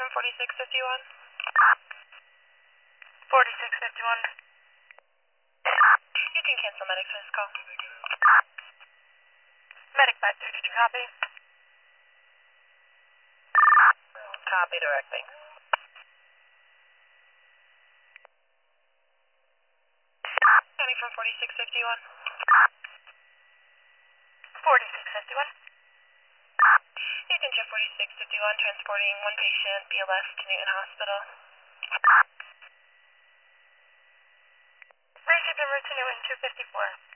from 4651. 4651. You can cancel medic for this call. Medic 53, did you copy? Copy directing. County from 4651. 4651. Agent 4651 transporting one patient, BLS to Newton Hospital. Receive number to Newton 254.